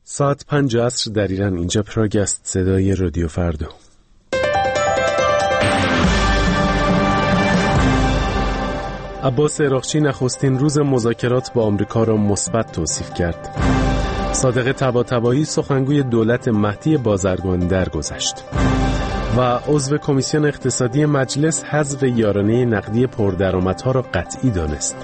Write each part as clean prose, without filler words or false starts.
ساعت 5 عصر در ایران. اینجا پراگ است، صدای رادیو فردا. عباس عراقچی نخستین روز مذاکرات با آمریکا را مثبت توصیف کرد. صادق طباطبایی سخنگوی دولت مهدی بازرگان درگذشت. و عضو کمیسیون اقتصادی مجلس حذف یارانه نقدی پردرآمدها را قطعی دانست.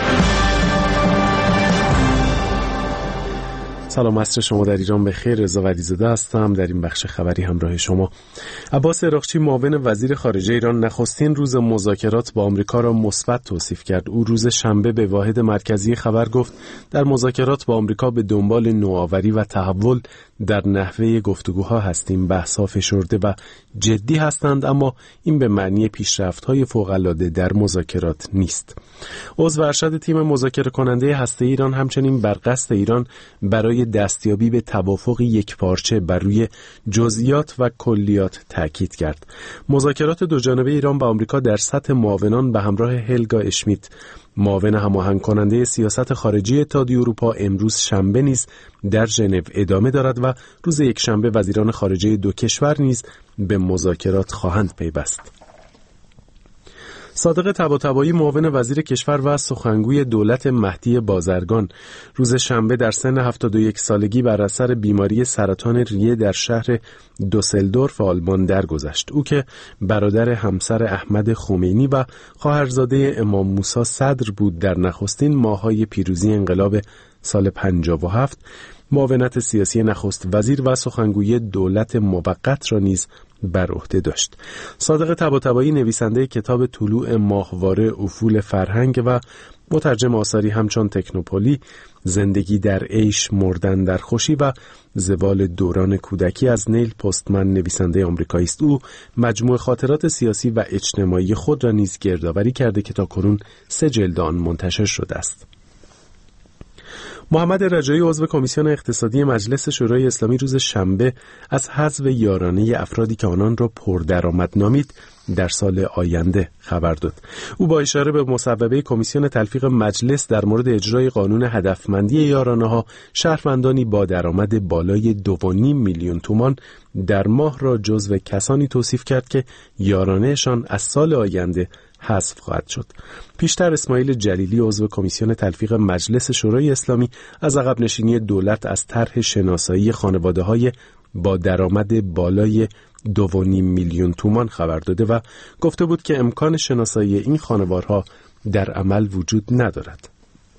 سلام، عصر شما در ایران بخیر. رضا ولیزاده هستم. در این بخش خبری همراه شما. عباس عراقچی معاون وزیر خارجه ایران نخستین روز مذاکرات با آمریکا را مثبت توصیف کرد. او روز شنبه به واحد مرکزی خبر گفت در مذاکرات با آمریکا به دنبال نوآوری و تحول در نحوه گفتگوها هستیم. بحث‌ها فشرده و جدی هستند، اما این به معنی پیشرفت‌های فوق‌العاده در مذاکرات نیست. عضو ارشد تیم مذاکره کننده هسته‌ای ایران همچنین بر قصد ایران برای دستیابی به توافق یکپارچه بر روی جزئیات و کلیات تاکید کرد. مذاکرات دوجانبه ایران با آمریکا در سطح معاونان به همراه هلگا اشمیت، معاون هماهنگ کننده سیاست خارجی اتحادیه اروپا، امروز شنبه نیز در ژنو ادامه دارد و روز یکشنبه وزیران خارجه دو کشور نیز به مذاکرات خواهند پیوست. صادق طباطبایی معاون وزیر کشور و سخنگوی دولت مهدی بازرگان روز شنبه در سن 71 سالگی بر اثر بیماری سرطان ریه در شهر دوسلدورف آلمان درگذشت. او که برادر همسر احمد خمینی و خواهرزاده امام موسی صدر بود، در نخستین ماه‌های پیروزی انقلاب سال 57 معاونت سیاسی نخست وزیر و سخنگوی دولت موقت را نیز بر عهده داشت. صادق طباطبایی نویسنده کتاب طلوع ماهواره افول فرهنگ و مترجم آثاری همچون تکنوپولی، زندگی در عیش، مردن در خوشی و زوال دوران کودکی از نیل پستمن نویسنده آمریکایی است. او مجموع خاطرات سیاسی و اجتماعی خود را نیز گردآوری کرده که تاکنون 3 جلد آن منتشر شده است. محمد رجایی عضو کمیسیون اقتصادی مجلس شورای اسلامی روز شنبه از حذف یارانه افرادی که آنان را پردرآمد نامید در سال آینده خبر داد. او با اشاره به مصوبه کمیسیون تلفیق مجلس در مورد اجرای قانون هدفمندی یارانه‌ها، شهروندانی با درآمد بالای 2.5 میلیون تومان در ماه را جزو کسانی توصیف کرد که یارانه‌شان از سال آینده حذف خواهد شد. پیشتر اسماعیل جلیلی عضو کمیسیون تلفیق مجلس شورای اسلامی از عقب نشینی دولت از طرح شناسایی خانواده‌های با درآمد بالای 2.5 میلیون تومان خبر داده و گفته بود که امکان شناسایی این خانوارها در عمل وجود ندارد.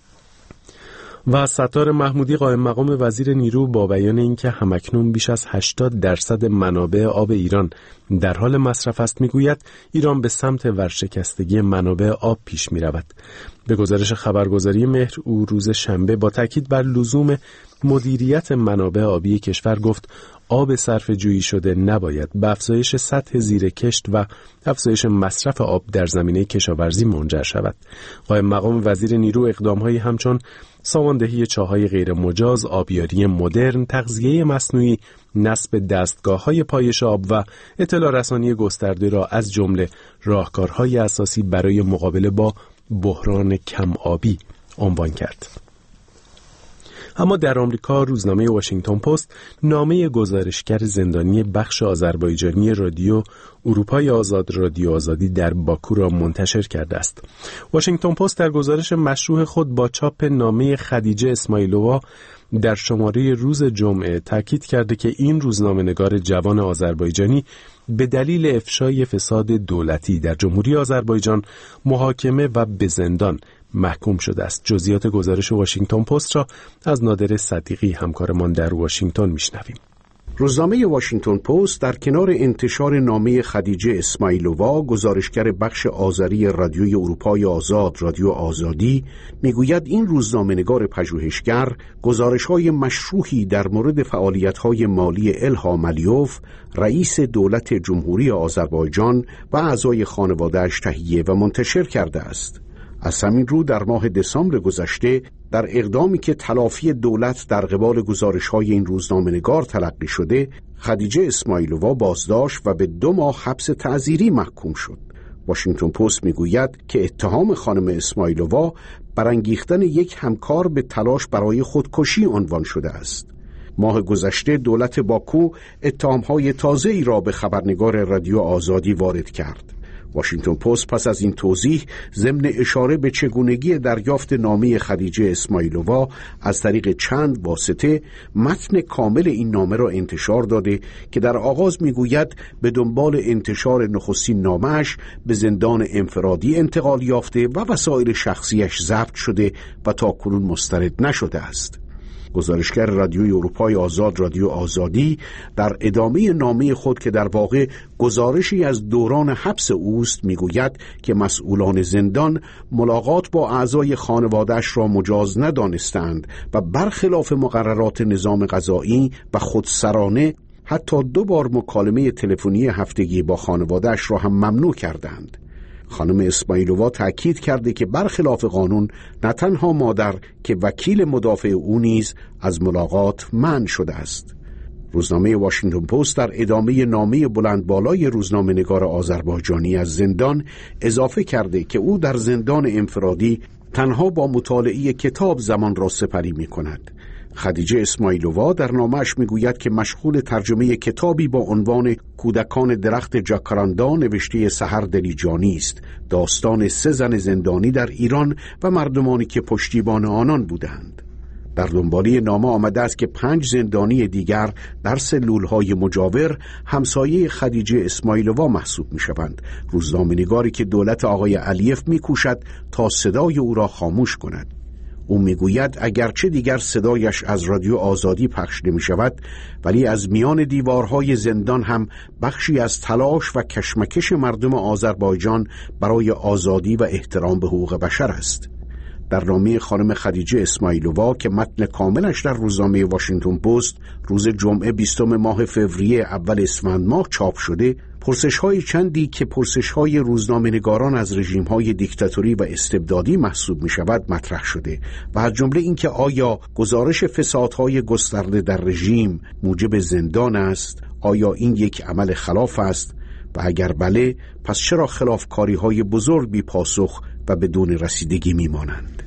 و ستار محمودی قائم مقام وزیر نیرو با بیان اینکه همکنون بیش از 80% منابع آب ایران در حال مصرف است میگوید ایران به سمت ورشکستگی منابع آب پیش می رود. به گزارش خبرگزاری مهر، او روز شنبه با تاکید بر لزوم مدیریت منابع آبی کشور گفت آب صرف جویی شده نباید به افزایش سطح زیر کشت و افزایش مصرف آب در زمینه کشاورزی منجر شود. قائم مقام وزیر نیرو اقدام‌هایی همچون ساماندهی چاهای غیر مجاز، آبیاری مدرن، تغذیه مصنوعی، نصب دستگاه‌های پایش آب و اطلاع رسانی گسترده را از جمله راهکارهای اساسی برای مقابله با بحران کم آبی عنوان کرد. اما در آمریکا روزنامه واشنگتن پست نامه گزارشگر زندانی بخش آذربایجانی رادیو اروپای آزاد، رادیو آزادی در باکو را منتشر کرده است. واشنگتن پست در گزارش مشروح خود با چاپ نامه خدیجه اسماعیلووا در شماره روز جمعه تاکید کرده که این روزنامه‌نگار جوان آذربایجانی به دلیل افشای فساد دولتی در جمهوری آذربایجان محاکمه و به زندان محکوم شده است. جزئیات گزارش واشنگتن پست را از نادر صدیقی همکارمان در واشنگتن میشنویم. روزنامه واشنگتن پست در کنار انتشار نامه خدیجه اسماعیلووا، گزارشگر بخش آذری رادیوی اروپای آزاد، رادیو آزادی، میگوید این روزنامه‌نگار پژوهشگر گزارش‌های مشروحی در مورد فعالیت‌های مالی الهام علیوف، رئیس دولت جمهوری آذربایجان و اعضای خانواده‌اش تهیه و منتشر کرده است. از همین رو در ماه دسامبر گذشته در اقدامی که تلافی دولت در قبال گزارش‌های این روزنامه‌نگار تلقی شده، خدیجه اسماعیلووا بازداشت و به 2 ماه حبس تعزیری محکوم شد. واشنگتن پست میگوید که اتهام خانم اسماعیلووا برانگیختن یک همکار به تلاش برای خودکشی عنوان شده است. ماه گذشته دولت باکو اتهام‌های تازه‌ای را به خبرنگار رادیو آزادی وارد کرد. واشنگتن پست پس از این توضیح ضمن اشاره به چگونگی دریافت نامه خدیجه اسماعیلووا از طریق چند واسطه متن کامل این نامه را انتشار داده که در آغاز میگوید به دنبال انتشار نخستین نامه‌اش به زندان انفرادی انتقال یافته و وسایل شخصیش ضبط شده و تاکنون مسترد نشده است. گزارشگر رادیوی اروپای آزاد رادیو آزادی در ادامه نامه خود که در واقع گزارشی از دوران حبس اوست میگوید که مسئولان زندان ملاقات با اعضای خانواده‌اش را مجاز ندانستند و برخلاف مقررات نظام قضایی و خودسرانه حتی 2 بار مکالمه تلفنی هفتگی با خانواده‌اش را هم ممنوع کردند. خانم اسماعیلووا تأکید کرده که برخلاف قانون نه تنها مادر که وکیل مدافع او نیز از ملاقات منع شده است. روزنامه واشنگتن پست در ادامه نامه بلند بالای روزنامه‌نگار آذربایجانی از زندان اضافه کرده که او در زندان انفرادی تنها با مطالعه کتاب زمان را سپری می کند. خدیجه اسماعیلووا در نامه‌اش میگوید که مشغول ترجمه کتابی با عنوان کودکان درخت جاکاراندا نوشته سحر دلیجانی است، داستان 3 زن زندانی در ایران و مردمانی که پشتیبان آنان بودند. در دنباله نامه آمده است که 5 زندانی دیگر در سلول‌های مجاور همسایه خدیجه اسماعیلووا محسوب می‌شوند. روزنامه‌نگاری که دولت آقای علیف می‌کوشد تا صدای او را خاموش کند. او میگوید اگرچه دیگر صدایش از رادیو آزادی پخش نمی شود، ولی از میان دیوارهای زندان هم بخشی از تلاش و کشمکش مردم آذربایجان برای آزادی و احترام به حقوق بشر است. در نامه خانم خدیجه اسماعیلووا که متن کاملش در روزنامه واشنگتن پست روز جمعه 20 ماه فوریه اول اسفند ماه چاپ شده، پرسش‌های چندی که پرسش‌های روزنامه‌نگاران از رژیم‌های دیکتاتوری و استبدادی محسوب می‌شود مطرح شده و از جمله اینکه آیا گزارش فسادهای گسترده در رژیم موجب زندان است؟ آیا این یک عمل خلاف است؟ و اگر بله، پس چرا خلافکاری‌های بزرگ بی پاسخ و بدون رسیدگی می‌مانند؟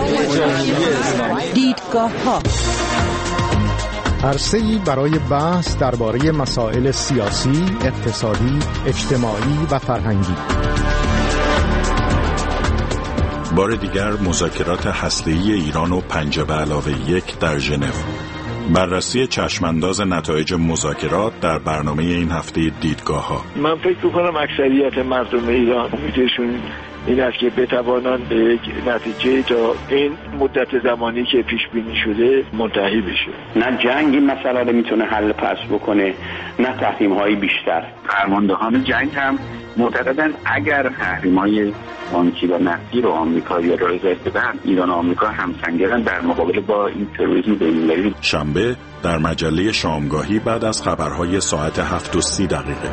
دیدگاه‌ها عرصه‌ای برای بحث درباره مسائل سیاسی، اقتصادی، اجتماعی و فرهنگی. بار دیگر مذاکرات هسته‌ای ایران و 5+1 در ژنو. بررسی چشمانداز نتایج مذاکرات در برنامه این هفته دیدگاه‌ها. من فکر می‌کنم اکثریت مردم ایران امیدشون این است که بتوانند به یک نتیجه تا این مدت زمانی که پیش بینی شده منتهی بشه. نه جنگ این مسئله رو میتونه حل پس بکنه، نه تحریم‌های بیشتر. فرماندهان جنگ هم معتقدند اگر تحریم‌های بانکی و نفتی رو آمریکا یا رضایت بدن، ایران و آمریکا همسنگرن در مقابله با این تروریسم بین‌المللی. شنبه در مجله شامگاهی بعد از خبرهای ساعت 7:30.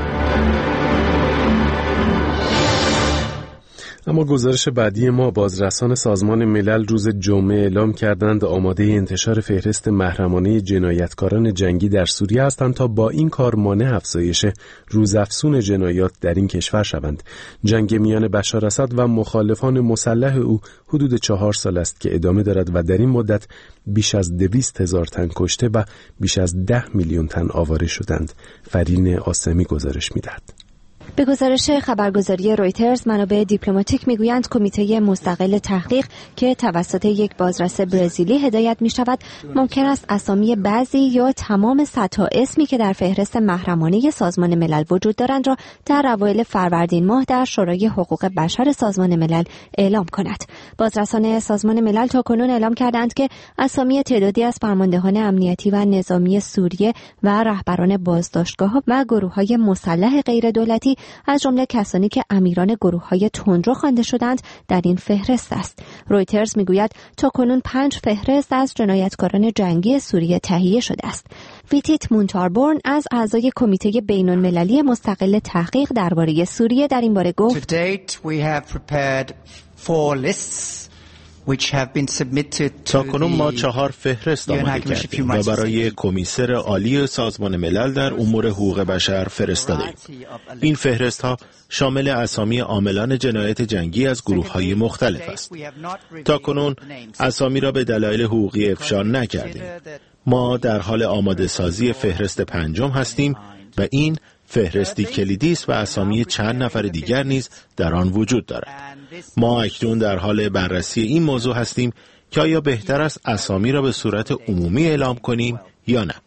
اما گزارش بعدی ما، بازرسان سازمان ملل روز جمعه اعلام کردند آماده انتشار فهرست محرمانه جنایتکاران جنگی در سوریه هستند تا با این کار مانع افزایش روزافزون جنایات در این کشور شوند. جنگ میان بشار اسد و مخالفان مسلح او حدود 4 سال است که ادامه دارد و در این مدت بیش از 200,000 تن کشته و بیش از 10 میلیون تن آواره شدند. فرین آسمی گزارش می‌دهد. به گزارش خبرگزاری رویترز، منابع دیپلماتیک میگویند کمیته مستقل تحقیق که توسط یک بازرس برزیلی هدایت می شود ممکن است اسامی بعضی یا تمام صدها اسمی که در فهرست محرمانه سازمان ملل وجود دارند را در اوایل فروردین ماه در شورای حقوق بشر سازمان ملل اعلام کند. بازرسان سازمان ملل تاکنون اعلام کردند که اسامی تعدادی از فرماندهان امنیتی و نظامی سوریه و رهبران بازداشتگاه‌ها و گروه‌های مسلح غیر دولتی از جمله کسانی که امیران گروه‌های تندرو خوانده شدند در این فهرست است. رویترز میگوید تاکنون 5 فهرست از جنایتکاران جنگی سوریه تهیه شده است. ویتیت مونتاربورن از اعضای کمیته بین‌المللی مستقل تحقیق درباره سوریه در این باره گفت: To date we have prepared 4 lists تاکنون ما 4 فهرست آماده کردیم و برای کمیسر عالی سازمان ملل در امور حقوق بشر فرستادیم. این فهرست ها شامل اسامی عاملان جنایت جنگی از گروه های مختلف است. تاکنون اسامی را به دلایل حقوقی افشا نکردیم. ما در حال آماده سازی فهرست 5 هستیم و این فهرستی کلیدی است و اسامی چند نفر دیگر نیز در آن وجود دارد. ما اکنون در حال بررسی این موضوع هستیم که آیا بهتر است اسامی را به صورت عمومی اعلام کنیم یا نه.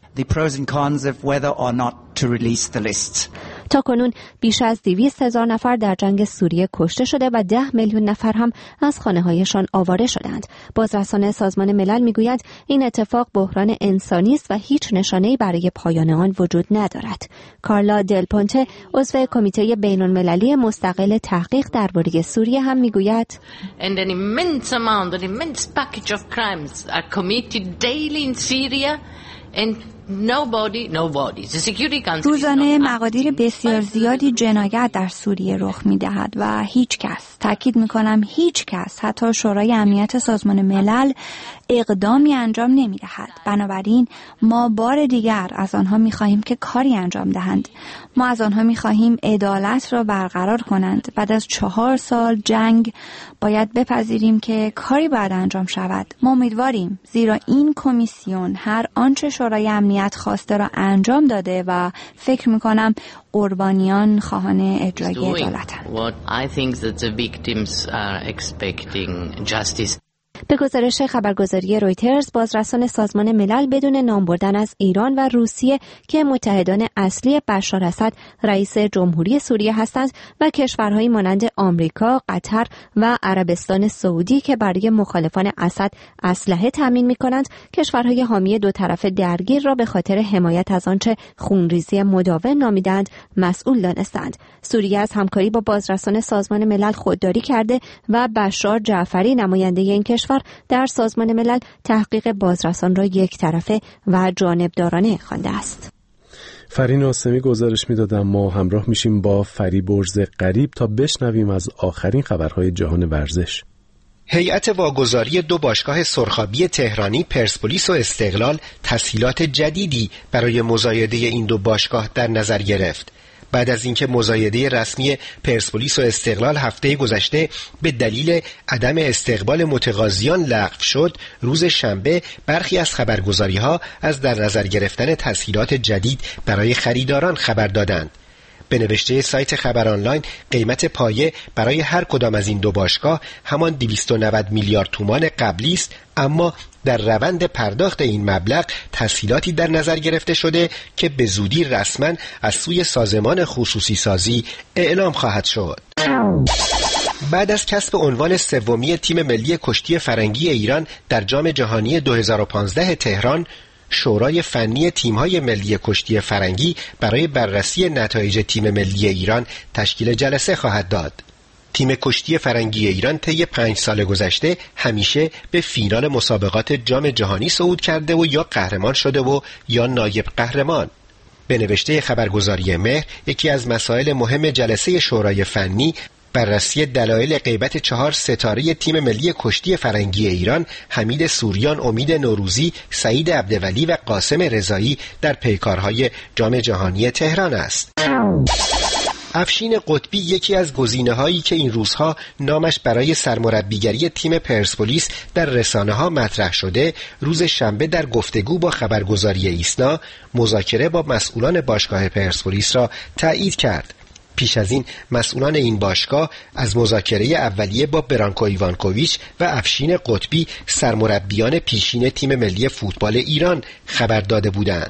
تاکنون بیش از 200,000 نفر در جنگ سوریه کشته شده و 10 میلیون نفر هم از خانه‌هایشان آواره شدند. بازرسان سازمان ملل میگویند این اتفاق بحران انسانی است و هیچ نشانه‌ای برای پایان آن وجود ندارد. کارلا دل پونته عضو کمیته بین‌المللی مستقل تحقیق درباره سوریه هم میگوید And an immense package of crimes are committed daily in Syria and روزانه مقادیر بسیار زیادی جنایت در سوریه رخ می‌دهد و هیچ کس، تاکید می‌کنم هیچ کس، حتی شورای امنیت سازمان ملل اقدامی انجام نمی‌دهد. بنابراین ما بار دیگر از آنها می‌خواهیم که کاری انجام دهند. ما از آنها می‌خواهیم عدالت را برقرار کنند. بعد از 4 سال جنگ باید بپذیریم که کاری باید انجام شود. ما امیدواریم، زیرا این کمیسیون هر آنچه شورای امنیت خواسته را انجام داده و فکر میکنم قربانیان خواهان اجرای عدالتند. به گزارش خبرگزاری رویترز، بازرسان سازمان ملل بدون نام بردن از ایران و روسیه که متحدان اصلی بشار اسد رئیس جمهوری سوریه هستند و کشورهایی مانند آمریکا، قطر و عربستان سعودی که برای مخالفان اسد اسلحه تامین می‌کنند، کشورهای حامی دو طرف درگیر را به خاطر حمایت از آنچه خونریزی مداوم نامیدند مسئول دانستند. سوریه از همکاری با بازرسان سازمان ملل خودداری کرده و بشار جعفری نماینده این کشور در سازمان ملل تحقیق بازرسان را یک طرفه و جانبدارانه خوانده است. فرین آسمی گزارش می‌دادم. ما همراه میشیم با فریبرز غریب تا بشنویم از آخرین خبرهای جهان ورزش. هیئت واگذاری 2 باشگاه سرخابی تهرانی پرسپولیس و استقلال تسهیلات جدیدی برای مزایده این 2 باشگاه در نظر گرفت. بعد از اینکه مزایده رسمی پرسپولیس و استقلال هفته گذشته به دلیل عدم استقبال متقاضیان لغو شد، روز شنبه برخی از خبرگزاری‌ها از در نظر گرفتن تسهیلات جدید برای خریداران خبر دادند. به نوشته سایت خبر آنلاین، قیمت پایه برای هر کدام از این 2 باشگاه همان 290 میلیارد تومان قبلی است، اما در روند پرداخت این مبلغ تسهیلاتی در نظر گرفته شده که به زودی رسما از سوی سازمان خصوصی سازی اعلام خواهد شد. بعد از کسب عنوان سومی تیم ملی کشتی فرنگی ایران در جام جهانی 2015 تهران، شورای فنی تیم‌های ملی کشتی فرنگی برای بررسی نتایج تیم ملی ایران تشکیل جلسه خواهد داد. تیم کشتی فرنگی ایران طی 5 سال گذشته همیشه به فینال مسابقات جام جهانی صعود کرده و یا قهرمان شده و یا نایب قهرمان. به نوشته خبرگزاری مهر، یکی از مسائل مهم جلسه شورای فنی بررسی دلایل غیبت 4 ستاره تیم ملی کشتی فرنگی ایران، حمید سوریان، امید نوروزی، سعید عبدولی و قاسم رضایی در پیکارهای جام جهانی تهران است. افشین قطبی، یکی از گزینه‌هایی که این روزها نامش برای سرمربیگری تیم پرسپولیس در رسانه‌ها مطرح شده، روز شنبه در گفتگو با خبرگزاری ایسنا مذاکره با مسئولان باشگاه پرسپولیس را تایید کرد. پیش از این مسئولان این باشگاه از مذاکره اولیه با برانکو ایوانکوویچ و افشین قطبی، سرمربیان پیشین تیم ملی فوتبال ایران، خبر داده بودند.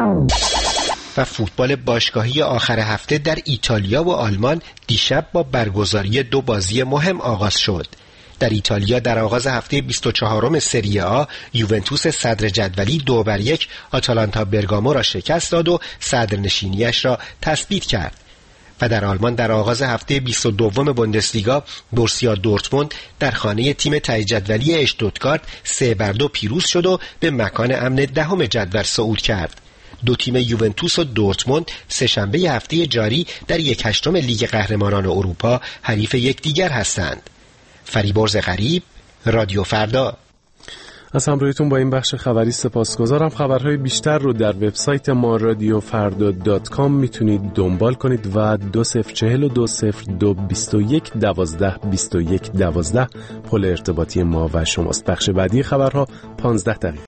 و فوتبال باشگاهی آخر هفته در ایتالیا و آلمان دیشب با برگزاری 2 بازی مهم آغاز شد. در ایتالیا در آغاز هفته 24م سری آ، یوونتوس صدر جدولی 2-1 آتالانتا برگامو را شکست داد و صدرنشینیش را تثبیت کرد. و در آلمان در آغاز هفته 22م بوندسلیگا، بورسیا دورتموند در خانه تیم ته جدولی اشتوتگارت 3-2 پیروز شد و به مکان امن 10م جدول صعود کرد. 2 تیم یوونتوس و دورتموند سه‌شنبه هفته جاری در 1/8 لیگ قهرمانان اروپا حریف یکدیگر هستند. فریبرز غریب، رادیو فردا. از همراهیتون با این بخش خبری سپاسگزارم. خبرهای بیشتر رو در وبسایت ما radiofarda.com میتونید دنبال کنید و 20420221122112 پل ارتباطی ما و شماست. بخش بعدی خبرها 15 دقیقه.